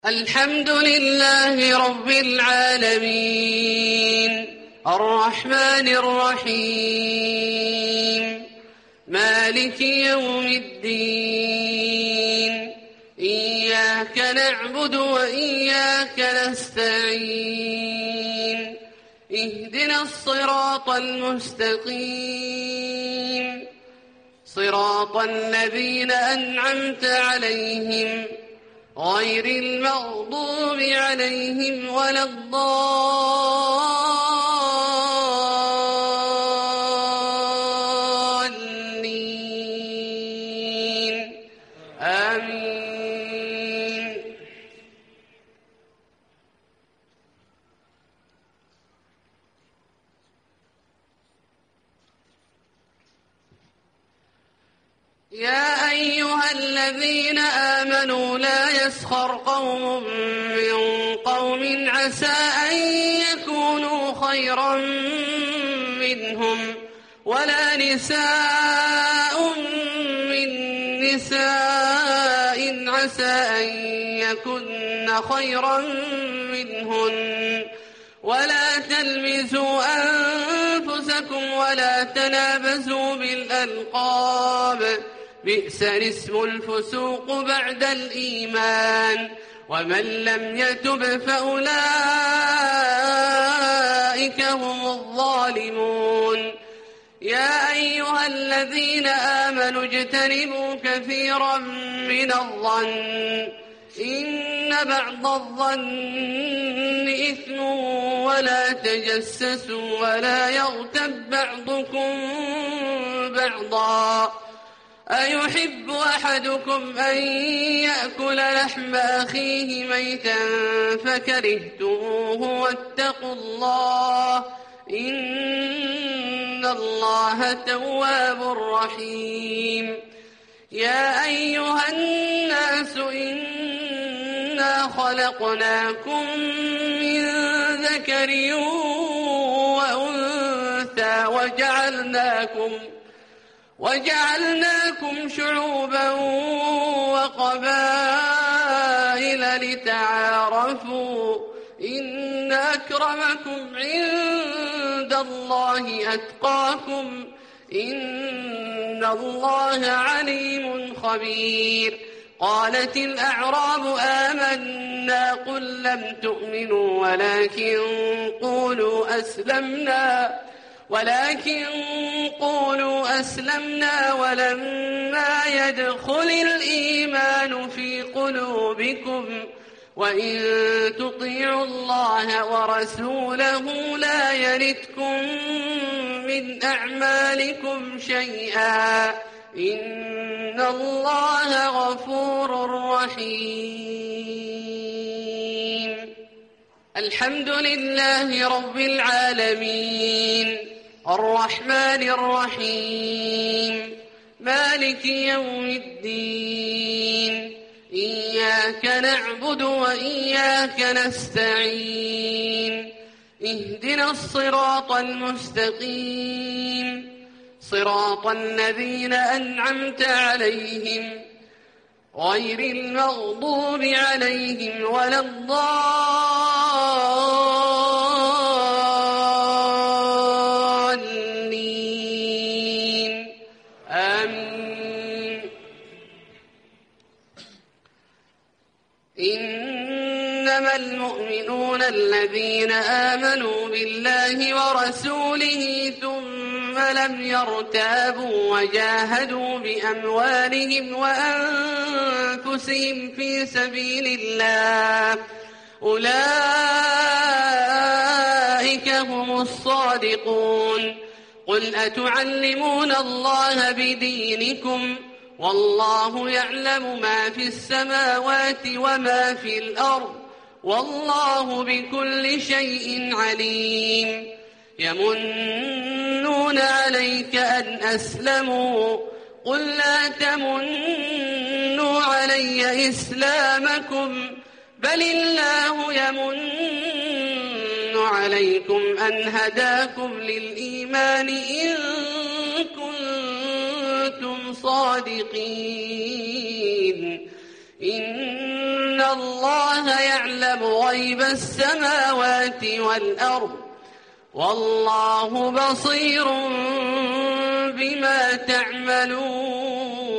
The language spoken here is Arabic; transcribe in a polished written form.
الحمد لله رب العالمين الرحمن الرحيم مالك يوم الدين إياك نعبد وإياك نستعين اهدنا الصراط المستقيم صراط الذين أنعمت عليهم غير المغضوب عليهم ولا الضالين آمين. يا أيها الذين آمنوا لا يسخر قوم من قوم عسى أن يكونوا خيرا منهم ولا نساء من نساء عسى أن يكن خيرا منهن ولا تلمزوا أنفسكم ولا تنابزوا بالألقاب بئس الاسم الفسوق بعد الإيمان ومن لم يتب فأولئك هم الظالمون. يا أيها الذين آمنوا اجتنبوا كثيرا من الظن إن بعض الظن إثم ولا تجسسوا ولا يغتب بعضكم بعضا أيحب أحدكم أن يأكل لحم أخيه ميتا فكرهتموه واتقوا الله إن الله تواب رحيم. يا أيها الناس إنا خلقناكم من ذكر وأنثى وجعلناكم شعوبا وقبائل لتعارفوا إن أكرمكم عند الله أتقاكم إن الله عليم خبير. قالت الأعراب آمنا قل لم تؤمنوا ولكن قولوا أسلمنا ولما يدخل الإيمان في قلوبكم وإن تطيعوا الله ورسوله لا يلتكم من أعمالكم شيئا إن الله غفور رحيم. الحمد لله رب العالمين الرحمن الرحيم مالك يوم الدين إياك نعبد وإياك نستعين اهدنا الصراط المستقيم صراط الذين أنعمت عليهم غير المغضوب عليهم ولا الضالين آمين. إنما المؤمنون الذين آمنوا بالله ورسوله ثم لم يرتابوا وجاهدوا بأموالهم وأنفسهم في سبيل الله أولئك هم الصادقون. قل أتعلمون الله بدينكم والله يعلم ما في السماوات وما في الأرض والله بكل شيء عليم. يمنون عليك أن أسلموا قل لا تمنوا علي إسلامكم بل الله يمن عليكم أن هداكم للإيمان إن كنتم صادقين. إن إن الله يعلم غيب السماوات والأرض والله بصير بما تعملون